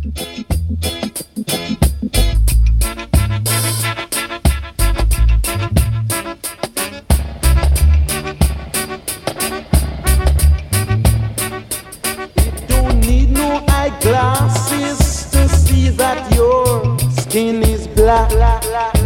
Don't need no eyeglasses to see that your skin is black.